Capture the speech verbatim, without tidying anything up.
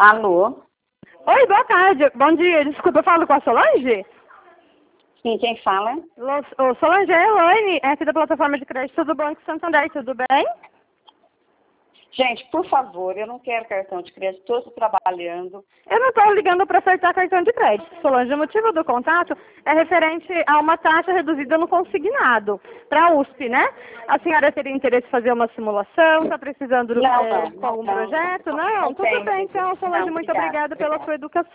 Alô? Oi, boa tarde. Bom dia. Desculpa, eu falo com a Solange? Sim, quem fala? Lo- Ô, Solange, é Elaine, é aqui da plataforma de crédito do Banco Santander, tudo bem? Gente, por favor, eu não quero cartão de crédito, estou trabalhando. Eu não estou ligando para acertar cartão de crédito, Solange. O motivo do contato é referente a uma taxa reduzida no consignado, para a U S P, né? A senhora teria interesse em fazer uma simulação? Está precisando Não, é, não, com não, algum não, projeto? não, Não? não Tudo tenho. bem, então, Solange, Não, muito obrigada. obrigada pela sua educação.